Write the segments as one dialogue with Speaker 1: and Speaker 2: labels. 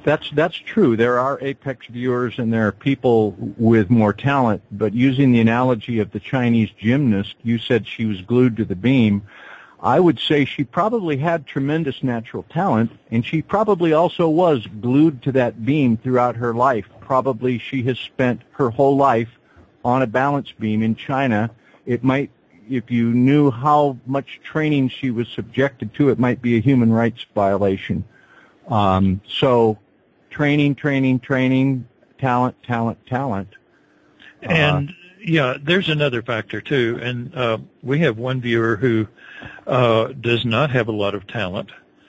Speaker 1: That's true. There are apex viewers and there are people with more talent, but using the analogy of the Chinese gymnast, you said she was glued to the beam. I would say she probably had tremendous natural talent, and she probably also was glued to that beam throughout her life. Probably she has spent her whole life on a balance beam in China. It might, if you knew how much training she was subjected to, it might be a human rights violation. So training, talent.
Speaker 2: And, yeah, there's another factor, too. And we have one viewer who does not have a lot of talent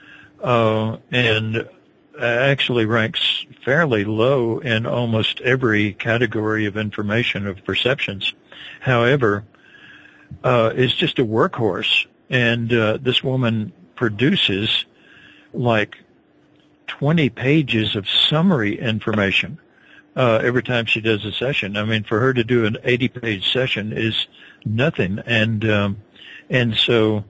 Speaker 2: and actually ranks fairly low in almost every category of information of perceptions. However, is just a workhorse. And this woman produces like 20 pages of summary information every time she does a session. I mean, for her to do an 80-page session is nothing. And so,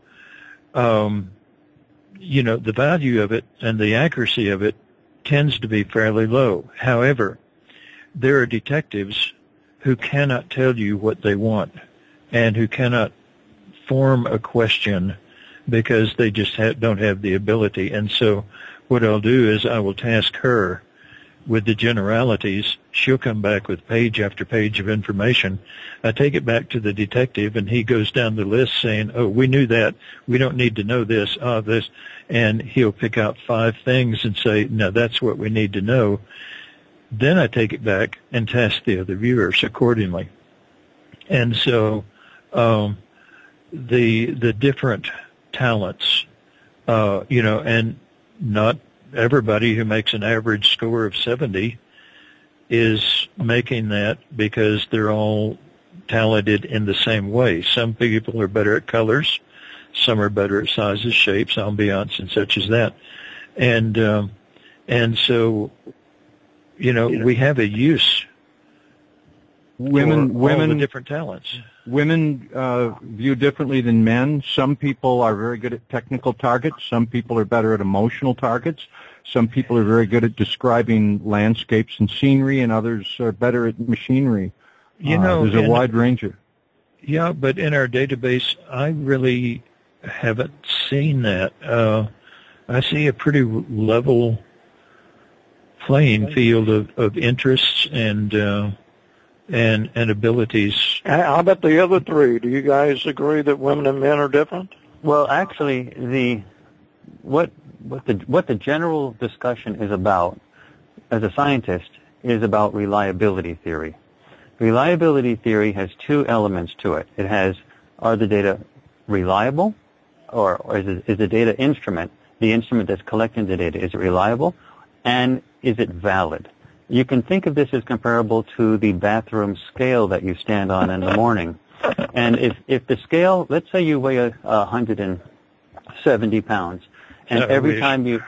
Speaker 2: you know, the value of it and the accuracy of it tends to be fairly low. However, there are detectives who cannot tell you what they want and who cannot form a question because they just don't have the ability. And so what I'll do is I will task her with the generalities. She'll come back with page after page of information. I take it back to the detective, and he goes down the list saying, oh, we knew that. We don't need to know this, this. And he'll pick out 5 things and say, no, that's what we need to know. Then I take it back and task the other viewers accordingly. And so the different talents, you know, and not everybody who makes an average score of 70 is making that because they're all talented in the same way. Some people are better at colors, some are better at sizes, shapes, ambiance, and such as that. And so, you know, we have a use for all the different talents.
Speaker 1: Women view differently than men. Some people are very good at technical targets. Some people are better at emotional targets. Some people are very good at describing landscapes and scenery, and others are better at machinery.
Speaker 2: You know,
Speaker 1: there's a wide range of.
Speaker 2: Yeah, but in our database, I really haven't seen that. I see a pretty level playing field of interests and abilities.
Speaker 3: How about the other 3? Do you guys agree that women and men are different?
Speaker 4: Well, actually, what the general discussion is about, as a scientist, is about reliability theory. Reliability theory has 2 elements to it. It has, are the data reliable, or is the data instrument, the instrument that's collecting the data, is it reliable, and is it valid? You can think of this as comparable to the bathroom scale that you stand on in the morning. And if the scale, let's say you weigh 170 pounds, and every time you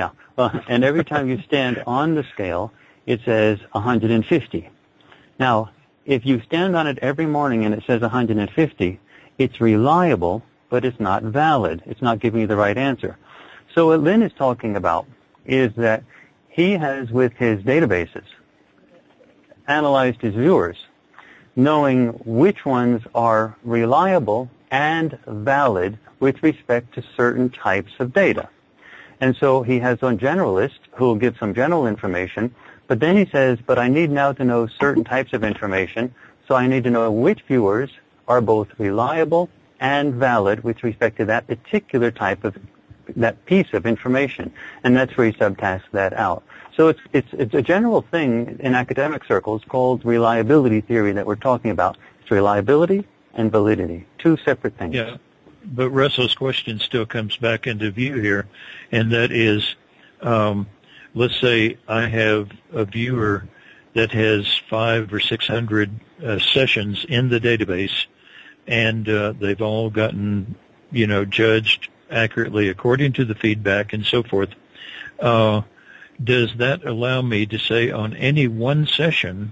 Speaker 4: stand on the scale, it says 150. Now, if you stand on it every morning and it says 150, it's reliable, but it's not valid. It's not giving you the right answer. So what Lynn is talking about is that he has, with his databases, analyzed his viewers, knowing which ones are reliable and valid with respect to certain types of data. And so he has one generalist who will give some general information, but then he says, but I need now to know certain types of information, so I need to know which viewers are both reliable and valid with respect to that particular type of, that piece of information. And that's where he subtasks that out. So it's a general thing in academic circles called reliability theory that we're talking about. It's reliability and validity, 2 separate things.
Speaker 2: Yeah, but Russell's question still comes back into view here, and that is, let's say I have a viewer that has 500 or 600 sessions in the database, and they've all gotten, you know, judged accurately according to the feedback and so forth. Does that allow me to say on any one session,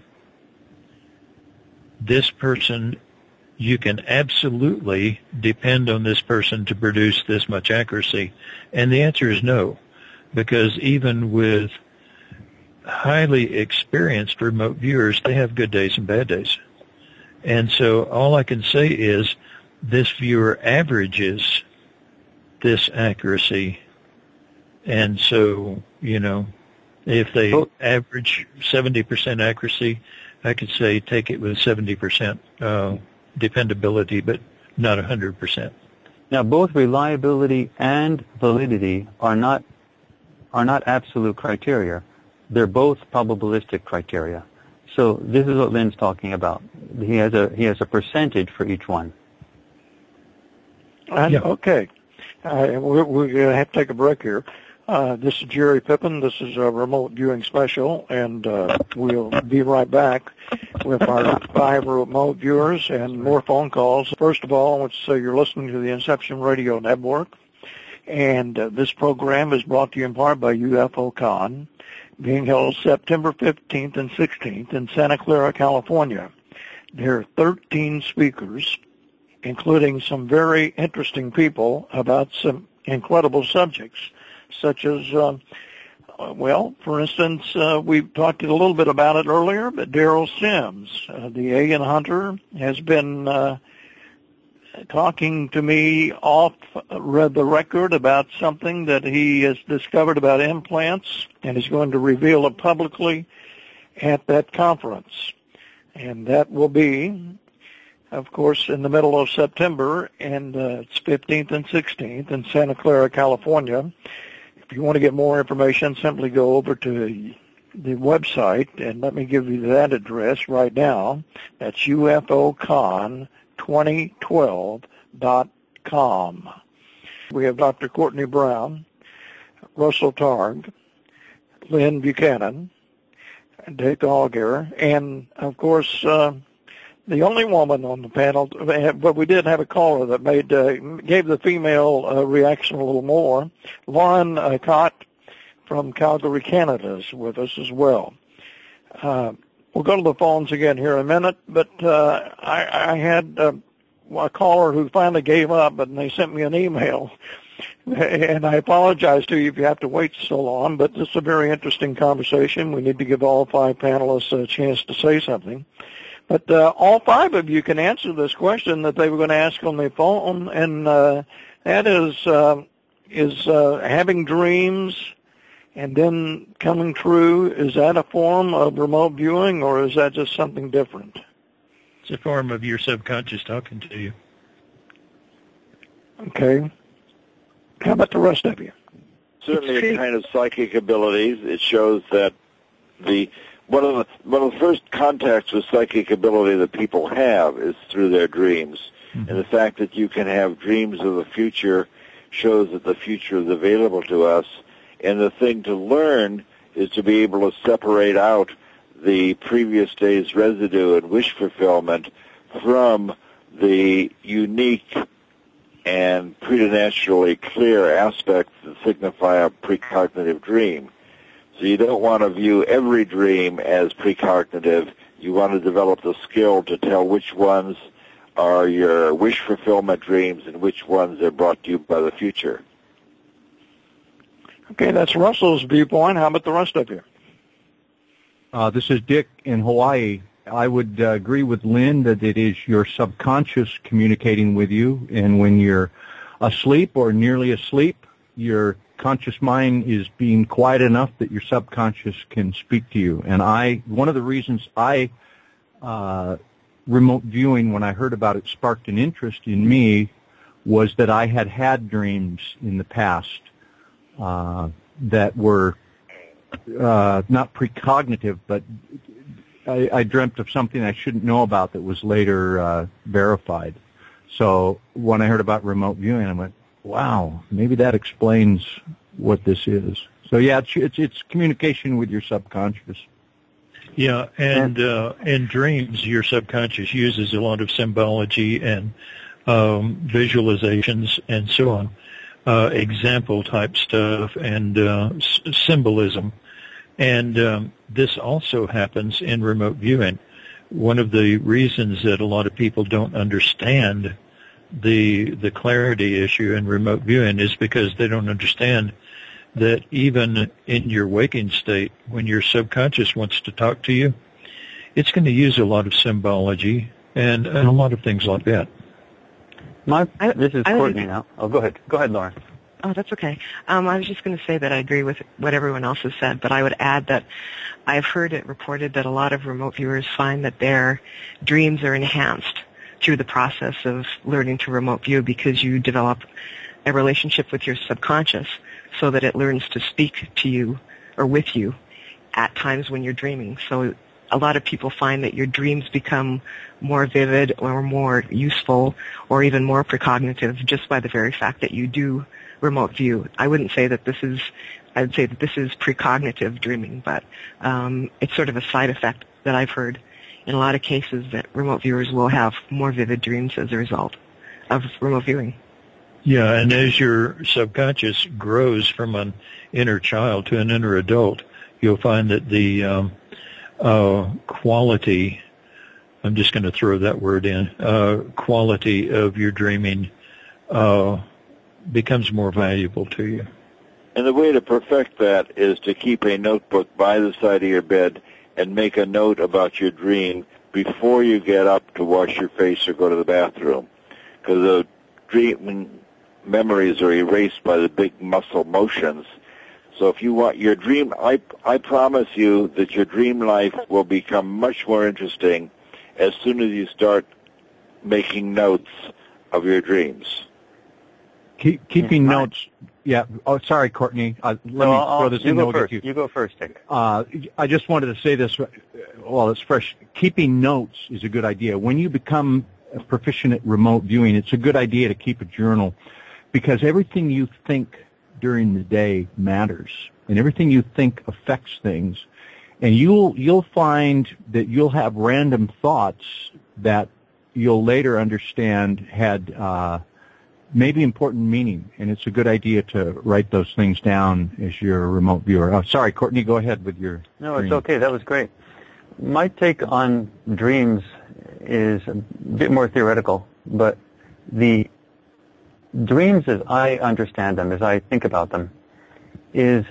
Speaker 2: this person, you can absolutely depend on this person to produce this much accuracy? And the answer is no, because even with highly experienced remote viewers, they have good days and bad days. And so all I can say is this viewer averages this accuracy. And so, if they average 70% accuracy, I could say take it with 70% dependability, but not 100%.
Speaker 4: Now, both reliability and validity are not absolute criteria. They're both probabilistic criteria. So this is what Lynn's talking about. He has a percentage for each one.
Speaker 3: Okay. We're going to have to take a break here. This is Jerry Pippin. This is a remote viewing special, and we'll be right back with our 5 remote viewers and more phone calls. First of all, I want to say you're listening to the Inception Radio Network, and this program is brought to you in part by UFOCon, being held September 15th and 16th in Santa Clara, California. There are 13 speakers, including some very interesting people about some incredible subjects, such as, for instance, we talked a little bit about it earlier, but Daryl Sims, the alien hunter, has been talking to me off the record about something that he has discovered about implants, and is going to reveal it publicly at that conference. And that will be, of course, in the middle of September, and it's 15th and 16th in Santa Clara, California. If you want to get more information, simply go over to the website, and let me give you that address right now. That's UFOCon2012.com. We have Dr. Courtney Brown, Russell Targ, Lynn Buchanan, Dick Allgaier, and, of course, the only woman on the panel, but we did have a caller that gave the female reaction a little more. Lauren Cott from Calgary, Canada is with us as well. We'll go to the phones again here in a minute, but I had a caller who finally gave up, and they sent me an email. And I apologize to you if you have to wait so long, but this is a very interesting conversation. We need to give all 5 panelists a chance to say something. But all 5 of you can answer this question that they were going to ask on the phone, and that is having dreams and then coming true, is that a form of remote viewing, or is that just something different?
Speaker 2: It's a form of your subconscious talking to you.
Speaker 3: Okay. How about the rest of you?
Speaker 5: Certainly a kind of psychic abilities. It shows that one of the first contacts with psychic ability that people have is through their dreams. Mm-hmm. And the fact that you can have dreams of the future shows that the future is available to us. And the thing to learn is to be able to separate out the previous day's residue and wish fulfillment from the unique and preternaturally clear aspects that signify a precognitive dream. So you don't want to view every dream as precognitive. You want to develop the skill to tell which ones are your wish fulfillment dreams and which ones are brought to you by the future.
Speaker 3: Okay, that's Russell's viewpoint. How about the rest of you?
Speaker 1: This is Dick in Hawaii. I would agree with Lynn that it is your subconscious communicating with you, and when you're asleep or nearly asleep, your conscious mind is being quiet enough that your subconscious can speak to you. And one of the reasons remote viewing, when I heard about it, sparked an interest in me was that I had dreams in the past that were not precognitive, but I dreamt of something I shouldn't know about that was later verified. So when I heard about remote viewing, I went, wow, maybe that explains what this is. So yeah, it's communication with your subconscious.
Speaker 2: Yeah, and in dreams, your subconscious uses a lot of symbology and visualizations and so on, example type stuff and symbolism. And this also happens in remote viewing. One of the reasons that a lot of people don't understand the clarity issue in remote viewing is because they don't understand that even in your waking state, when your subconscious wants to talk to you, it's going to use a lot of symbology and a lot of things like that.
Speaker 4: This is Courtney now. Oh, go ahead. Go ahead, Lauren.
Speaker 6: Oh, that's okay. I was just going to say that I agree with what everyone else has said, but I would add that I've heard it reported that a lot of remote viewers find that their dreams are enhanced through the process of learning to remote view, because you develop a relationship with your subconscious so that it learns to speak to you or with you at times when you're dreaming. So a lot of people find that your dreams become more vivid or more useful or even more precognitive just by the very fact that you do remote view. I would say that this is precognitive dreaming, but it's sort of a side effect that I've heard in a lot of cases, that remote viewers will have more vivid dreams as a result of remote viewing.
Speaker 2: Yeah, and as your subconscious grows from an inner child to an inner adult, you'll find that the quality, I'm just going to throw that word in, quality of your dreaming becomes more valuable to you.
Speaker 5: And the way to perfect that is to keep a notebook by the side of your bed and make a note about your dream before you get up to wash your face or go to the bathroom. Because the dream memories are erased by the big muscle motions. So if you want your dream, I promise you that your dream life will become much more interesting as soon as you start making notes of your dreams.
Speaker 1: Keeping notes. Yeah. Oh, sorry, Courtney. Let me throw this in with you.
Speaker 4: You go first, Dick.
Speaker 1: I just wanted to say this while it's fresh. Keeping notes is a good idea. When you become proficient at remote viewing, it's a good idea to keep a journal, because everything you think during the day matters, and everything you think affects things. And you'll find that you'll have random thoughts that you'll later understand had maybe important meaning, and it's a good idea to write those things down as you're a remote viewer. Oh, sorry, Courtney, go ahead with your
Speaker 4: No,
Speaker 1: dream.
Speaker 4: It's okay. That was great. My take on dreams is a bit more theoretical, but the dreams as I understand them, as I think about them, is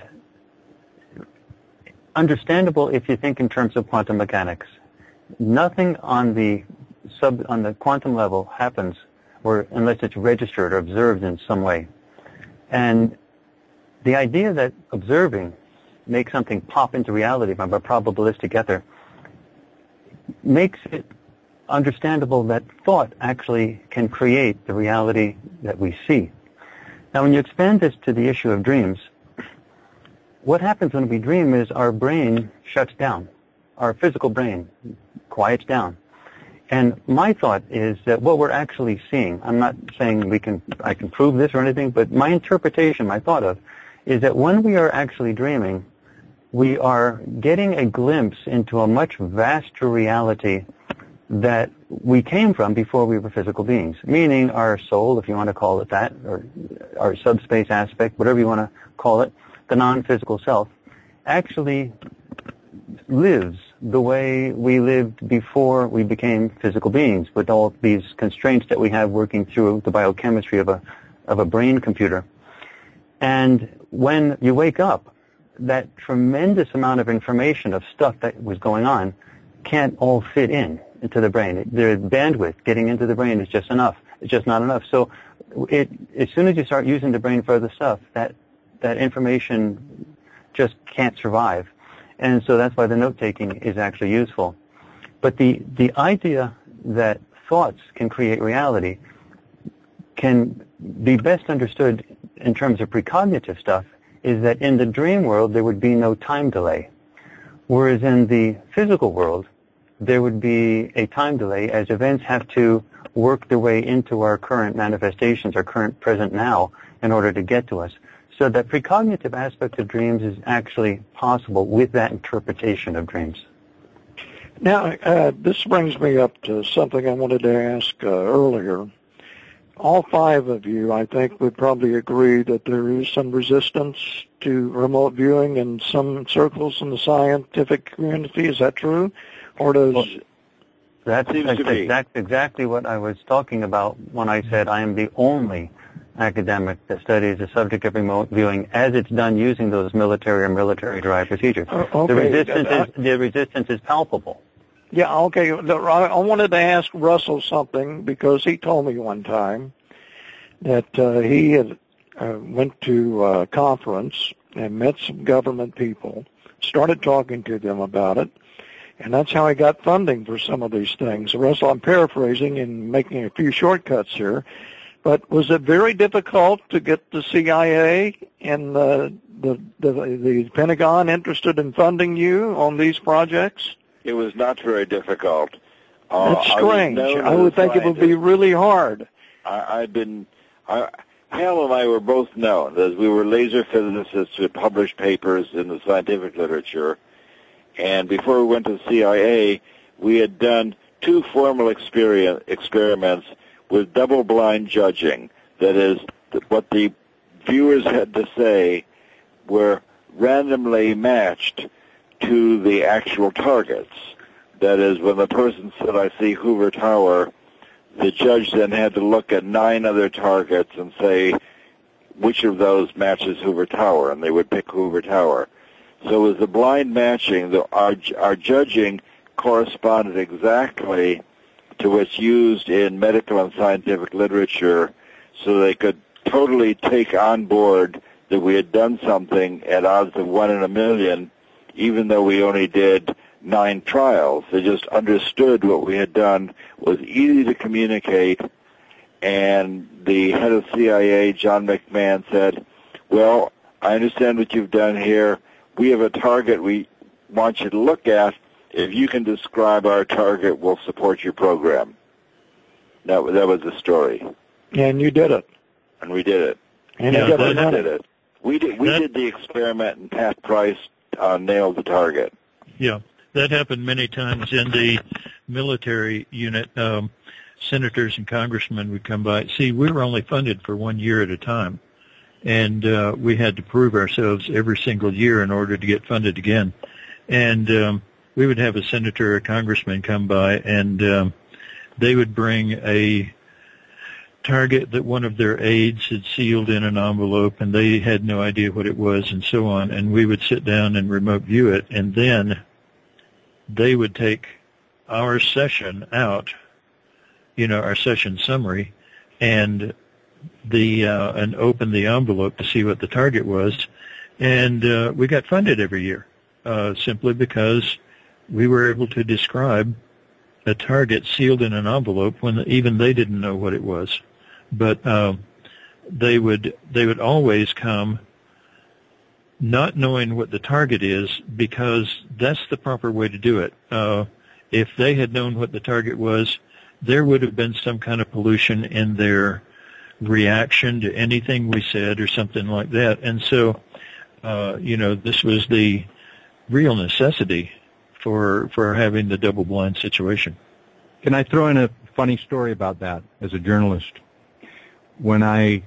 Speaker 4: understandable if you think in terms of quantum mechanics. Nothing on the quantum level happens unless it's registered or observed in some way. And the idea that observing makes something pop into reality from a probabilistic ether makes it understandable that thought actually can create the reality that we see. Now, when you expand this to the issue of dreams, what happens when we dream is our brain shuts down. Our physical brain quiets down. And my thought is that what we're actually seeing, I'm not saying I can prove this or anything, but my interpretation, my thought of, is that when we are actually dreaming, we are getting a glimpse into a much vaster reality that we came from before we were physical beings, meaning our soul, if you want to call it that, or our subspace aspect, whatever you want to call it, the non-physical self, actually lives the way we lived before we became physical beings, with all these constraints that we have working through the biochemistry of a brain computer. And when you wake up, that tremendous amount of information, of stuff that was going on, can't all fit into the brain. The bandwidth getting into the brain is just enough. It's just not enough. So as soon as you start using the brain for other stuff, that information just can't survive. And so that's why the note-taking is actually useful. But the idea that thoughts can create reality can be best understood in terms of precognitive stuff, is that in the dream world there would be no time delay. Whereas in the physical world, there would be a time delay as events have to work their way into our current manifestations, our current present now, in order to get to us. So that precognitive aspect of dreams is actually possible with that interpretation of dreams.
Speaker 3: Now, this brings me up to something I wanted to ask earlier. All five of you, I think, would probably agree that there is some resistance to remote viewing in some circles in the scientific community. Is that true? Or does...
Speaker 4: That's exactly what I was talking about when I said I am the only academic that studies the subject of remote viewing as it's done using those military or military-derived procedures.
Speaker 3: Okay.
Speaker 4: The resistance is palpable.
Speaker 3: Yeah, okay. I wanted to ask Russell something because he told me one time that he had went to a conference and met some government people, started talking to them about it, and that's how he got funding for some of these things. So, Russell, I'm paraphrasing and making a few shortcuts here, but was it very difficult to get the CIA and the Pentagon interested in funding you on these projects?
Speaker 5: It was not very difficult.
Speaker 3: That's strange. I would think it would be really hard.
Speaker 5: Hal and I were both known as we were laser physicists who published papers in the scientific literature. And before we went to the CIA, we had done 2 formal experiments with double-blind judging. That is, what the viewers had to say were randomly matched to the actual targets. That is, when the person said, "I see Hoover Tower," the judge then had to look at 9 other targets and say, which of those matches Hoover Tower, and they would pick Hoover Tower. So as the blind matching, our judging corresponded exactly to what's used in medical and scientific literature, so they could totally take on board that we had done something at odds of 1 in a million, even though we only did 9 trials. They just understood what we had done was easy to communicate, and the head of CIA, John McMahon, said, "Well, I understand what you've done here. We have a target we want you to look at. If you can describe our target, we'll support your program." That was the story.
Speaker 3: And you did it.
Speaker 5: And we did it.
Speaker 3: And you got the money.
Speaker 5: We did the experiment, and Pat Price nailed the target.
Speaker 2: Yeah, that happened many times in the military unit. Senators and congressmen would come by. See, we were only funded for 1 year at a time, and we had to prove ourselves every single year in order to get funded again. And we would have a senator or a congressman come by, and they would bring a target that one of their aides had sealed in an envelope, and they had no idea what it was, and so on. And we would sit down and remote view it, and then they would take our session out, our session summary, and open the envelope to see what the target was. And we got funded every year, simply because we were able to describe a target sealed in an envelope when even they didn't know what it was. But they would always come not knowing what the target is, because that's the proper way to do it. If they had known what the target was, there would have been some kind of pollution in their reaction to anything we said or something like that. And so, this was the real necessity for having the double-blind situation.
Speaker 1: Can I throw in a funny story about that as a journalist? When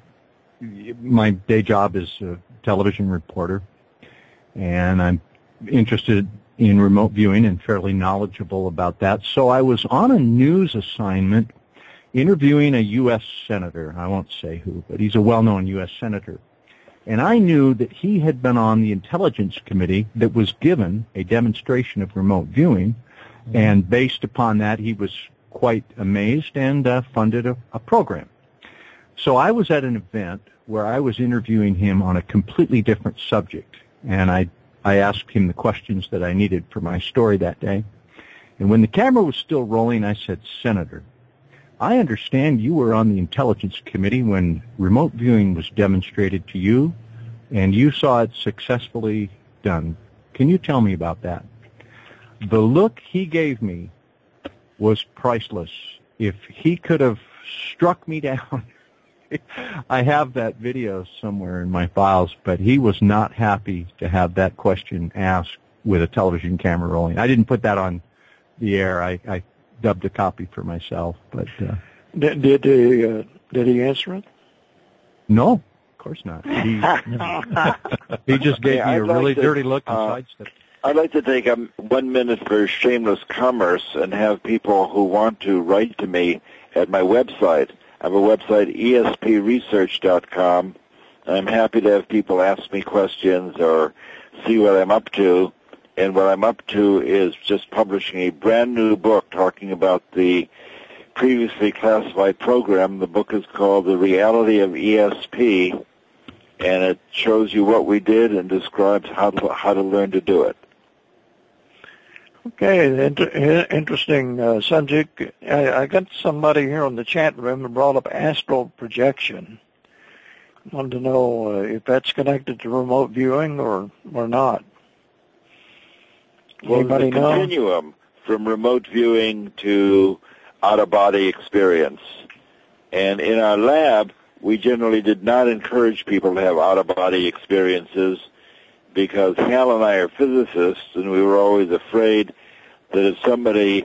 Speaker 1: my day job is a television reporter, and I'm interested in remote viewing and fairly knowledgeable about that. So I was on a news assignment interviewing a U.S. senator. I won't say who, but he's a well-known U.S. senator. And I knew that he had been on the Intelligence Committee that was given a demonstration of remote viewing, and based upon that, he was quite amazed and funded a program. So I was at an event where I was interviewing him on a completely different subject, and I asked him the questions that I needed for my story that day. And when the camera was still rolling, I said, "Senator, I understand you were on the Intelligence Committee when remote viewing was demonstrated to you, and you saw it successfully done. Can you tell me about that?" The look he gave me was priceless. If he could have struck me down, I have that video somewhere in my files, but he was not happy to have that question asked with a television camera rolling. I didn't put that on the air. I dubbed a copy for myself, but
Speaker 3: did he answer it?
Speaker 1: No, of course not. He just gave me a really dirty look and sidestepped.
Speaker 5: I'd like to take 1 minute for shameless commerce and have people who want to write to me at my website. I have a website, espresearch.com. I'm happy to have people ask me questions or see what I'm up to. And what I'm up to is just publishing a brand new book talking about the previously classified program. The book is called The Reality of ESP, and it shows you what we did and describes how to learn to do it.
Speaker 3: Okay, interesting subject. I got somebody here on the chat room who brought up astral projection. Wanted to know if that's connected to remote viewing or not.
Speaker 5: Well,
Speaker 3: Anybody
Speaker 5: there's a
Speaker 3: know?
Speaker 5: continuum from remote viewing to out-of-body experience. And in our lab, we generally did not encourage people to have out-of-body experiences because Hal and I are physicists, and we were always afraid that if somebody,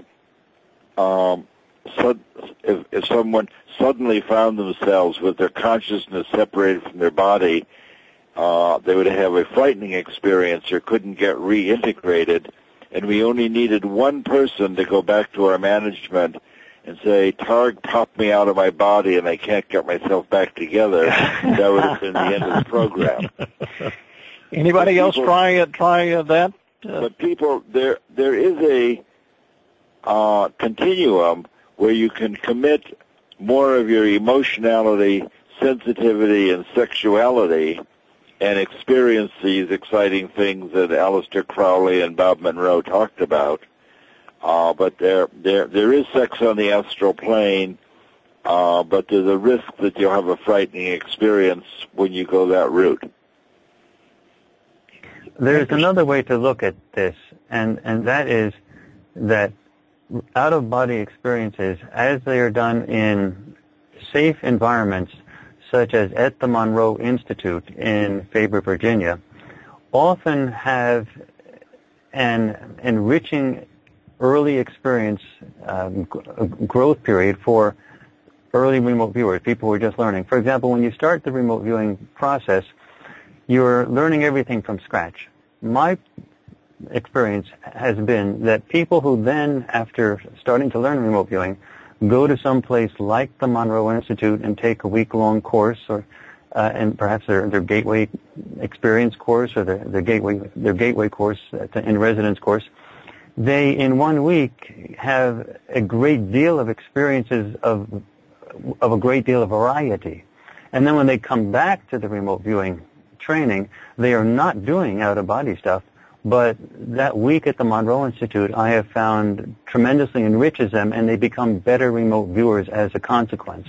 Speaker 5: if someone suddenly found themselves with their consciousness separated from their body, they would have a frightening experience or couldn't get reintegrated. And we only needed one person to go back to our management and say, Targ popped me out of my body and I can't get myself back together. That would have been the end of the program.
Speaker 3: Anybody else try that?
Speaker 5: But people, there is a continuum where you can commit more of your emotionality, sensitivity, and sexuality and experience these exciting things that Aleister Crowley and Bob Monroe talked about. But there is sex on the astral plane, but there's a risk that you'll have a frightening experience when you go that route.
Speaker 4: There's another way to look at this, and that is that out-of-body experiences, as they are done in safe environments, such as at the Monroe Institute in Faber, Virginia, often have an enriching early experience growth period for early remote viewers, people who are just learning. For example, when you start the remote viewing process, you're learning everything from scratch. My experience has been that people who then, after starting to learn remote viewing, go to some place like the Monroe Institute and take a week-long course, or and perhaps their Gateway Experience course or their Gateway course, in residence course. They, in 1 week, have a great deal of experiences of a great deal of variety. And then when they come back to the remote viewing training, they are not doing out-of-body stuff, but that week at the Monroe Institute, I have found tremendously enriches them, and they become better remote viewers as a consequence.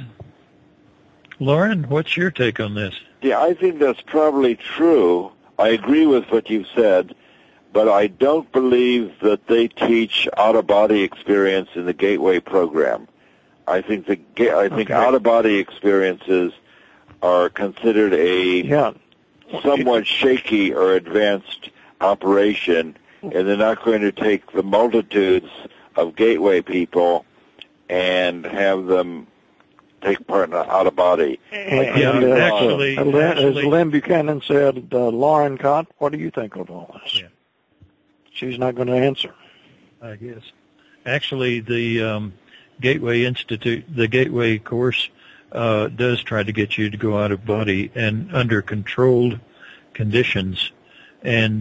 Speaker 2: Lauren, what's your take on this?
Speaker 5: Yeah, I think that's probably true. I agree with what you've said, but I don't believe that they teach out-of-body experience in the Gateway program. I think out-of-body experiences are considered a somewhat shaky or advanced operation, and they're not going to take the multitudes of Gateway people and have them take part in out-of-body.
Speaker 2: Actually,
Speaker 3: as Lynn Buchanan said, Lauren Cott, what do you think of all this?
Speaker 2: Yeah.
Speaker 3: She's not going to answer.
Speaker 2: I guess. Actually, the Gateway Institute, the Gateway course, does try to get you to go out of body and under controlled conditions, and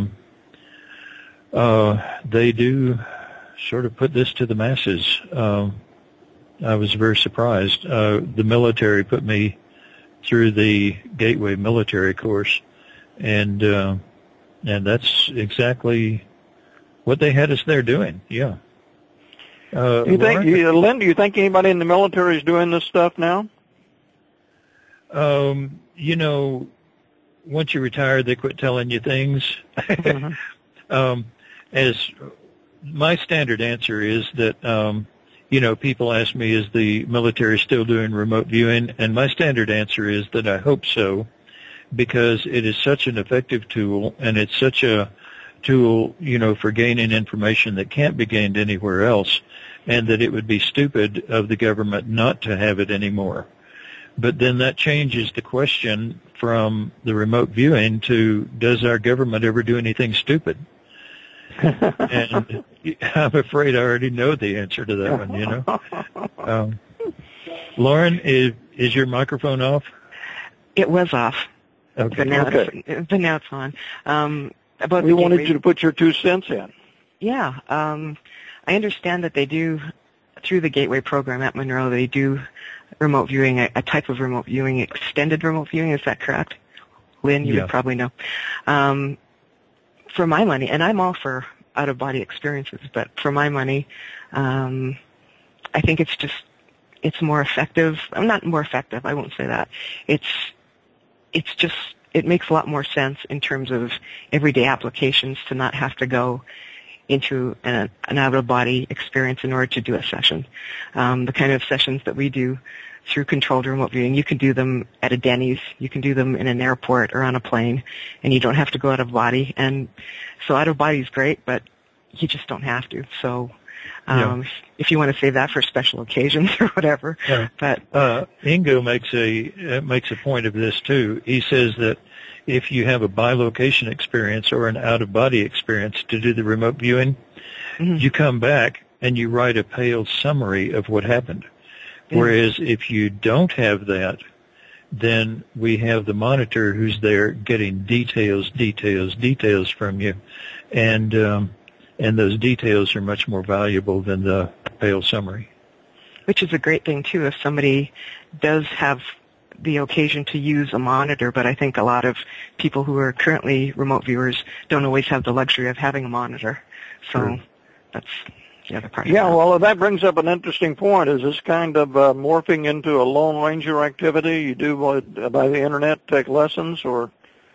Speaker 2: they do sort of put this to the masses. I was very surprised. The military put me through the Gateway military course, and that's exactly what they had us there doing. Yeah.
Speaker 3: Lynn, do you think anybody in the military is doing this stuff now?
Speaker 2: Once you retire, they quit telling you things. Mm-hmm. As my standard answer is that, people ask me, is the military still doing remote viewing? And my standard answer is that I hope so, because it is such an effective tool, and it's such a tool, for gaining information that can't be gained anywhere else, and that it would be stupid of the government not to have it anymore. But then that changes the question from the remote viewing to, does our government ever do anything stupid? And I'm afraid I already know the answer to that one, Lauren, is your microphone off?
Speaker 6: It was off.
Speaker 2: Okay.
Speaker 6: But now it's on. About
Speaker 3: we wanted you to put your 2 cents in.
Speaker 6: Yeah. I understand that they do, through the Gateway program at Monroe, they do remote viewing, a type of remote viewing, extended remote viewing. Is that correct? Lynn, you would probably know. For my money, and I'm all for out-of-body experiences, but for my money, I think it's more effective. I'm not more effective, I won't say that. It makes a lot more sense in terms of everyday applications to not have to go into an out-of-body experience in order to do a session. The kind of sessions that we do through controlled remote viewing, you can do them at a Denny's, you can do them in an airport or on a plane, and you don't have to go out of body. And so out of body is great, but you just don't have to. So if you want to save that for special occasions or whatever.
Speaker 2: Yeah.
Speaker 6: But
Speaker 2: Ingo makes a point of this too. He says that if you have a bilocation experience or an out-of-body experience to do the remote viewing, you come back and you write a pale summary of what happened. Whereas if you don't have that, then we have the monitor who's there getting details from you, and those details are much more valuable than the pale summary.
Speaker 6: Which is a great thing too if somebody does have the occasion to use a monitor, but I think a lot of people who are currently remote viewers don't always have the luxury of having a monitor. So that's the other part.
Speaker 3: Yeah, well, that brings up an interesting point. Is this kind of morphing into a Lone Ranger activity? You do by the internet take lessons, or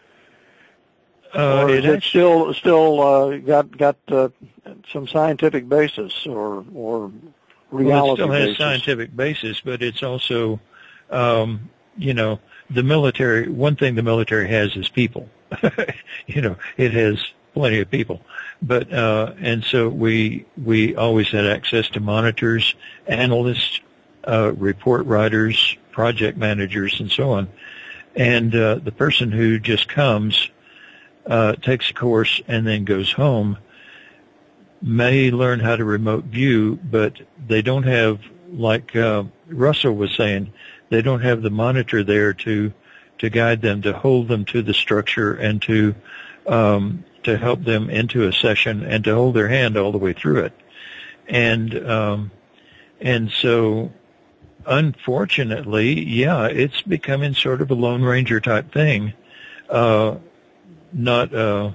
Speaker 3: is it still got some scientific basis or reality?
Speaker 2: Well, it still has
Speaker 3: basis?
Speaker 2: Scientific basis, but it's also, the military. One thing the military has is people. It has plenty of people. But and so we always had access to monitors, analysts, report writers, project managers, and so on. And the person who just comes, takes a course, and then goes home may learn how to remote view, but they don't have, like Russell was saying, they don't have the monitor there to guide them, to hold them to the structure, and to help them into a session and to hold their hand all the way through it. And so unfortunately, it's becoming sort of a Lone Ranger type thing. Not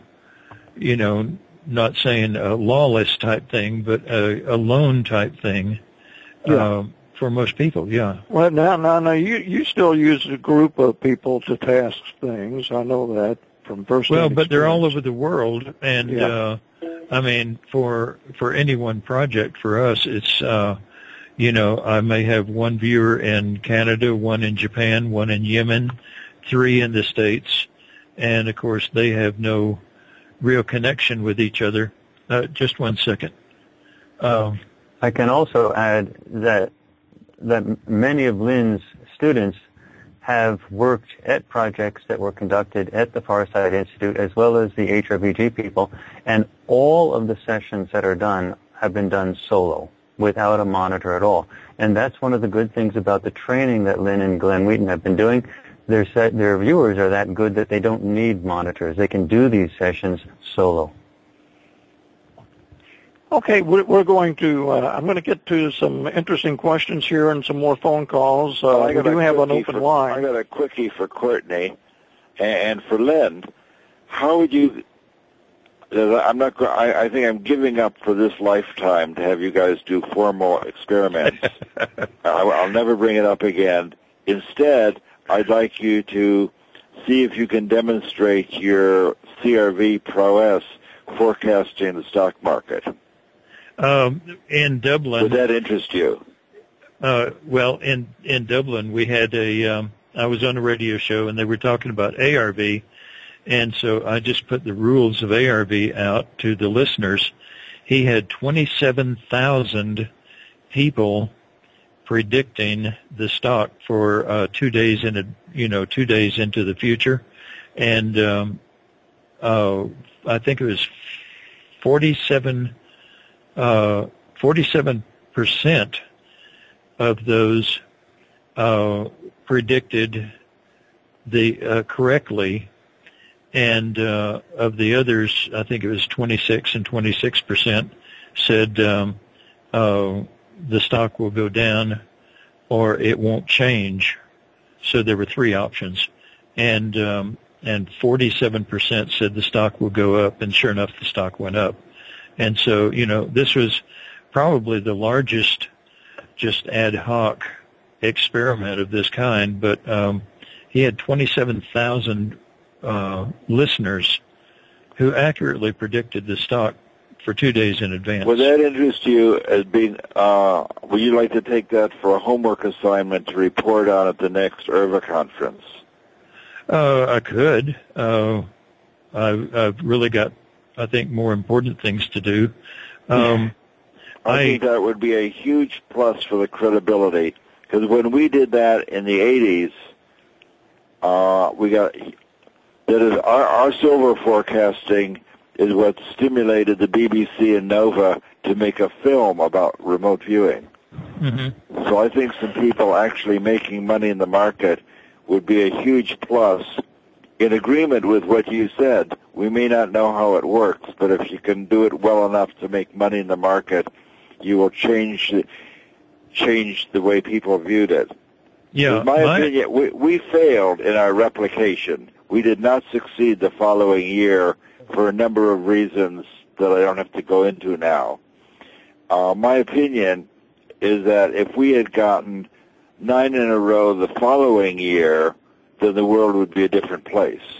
Speaker 2: saying a lawless type thing, but a lone type thing. For most people,
Speaker 3: Well, now, you still use a group of people to task things. I know that from personal experience.
Speaker 2: But they're all over the world, and for any one project for us, it's I may have one viewer in Canada, one in Japan, one in Yemen, 3 in the States, and of course they have no real connection with each other. Just one second.
Speaker 4: I can also add that many of Lynn's students have worked at projects that were conducted at the Farsight Institute as well as the HRVG people, and all of the sessions that are done have been done solo, without a monitor at all. And that's one of the good things about the training that Lynn and Glenn Wheaton have been doing. Their viewers are that good that they don't need monitors. They can do these sessions solo.
Speaker 3: Okay, we're going to. I'm going to get to some interesting questions here and some more phone calls. We do have an open line.
Speaker 5: I got a quickie for Courtney, and for Lynn. How would you? I think I'm giving up for this lifetime to have you guys do formal experiments. I'll never bring it up again. Instead, I'd like you to see if you can demonstrate your CRV prowess forecasting the stock market.
Speaker 2: In Dublin.
Speaker 5: Would that interest you?
Speaker 2: Well, in Dublin, we had I was on a radio show, and they were talking about ARV, and so I just put the rules of ARV out to the listeners. He had 27,000 people predicting the stock for 2 days 2 days into the future, and I think it was 47% of those predicted the correctly, and of the others, I think it was 26 and 26% said the stock will go down or it won't change. So there were three options, and 47% said the stock will go up, and sure enough, the stock went up. And so, this was probably the largest just ad hoc experiment of this kind, but he had 27,000 listeners who accurately predicted the stock for 2 days in advance.
Speaker 5: Would that interest you as being, would you like to take that for a homework assignment to report on at the next IRVA conference?
Speaker 2: I could. I've really got, I think, more important things to do.
Speaker 5: I think that would be a huge plus for the credibility, because when we did that in the 80s, our silver forecasting is what stimulated the BBC and Nova to make a film about remote viewing. Mm-hmm. So I think some people actually making money in the market would be a huge plus. In agreement with what you said, we may not know how it works, but if you can do it well enough to make money in the market, you will change the way people viewed it.
Speaker 2: Yeah,
Speaker 5: in my opinion, we failed in our replication. We did not succeed the following year for a number of reasons that I don't have to go into now. My opinion is that if we had gotten 9 in a row the following year, then the world would be a different place.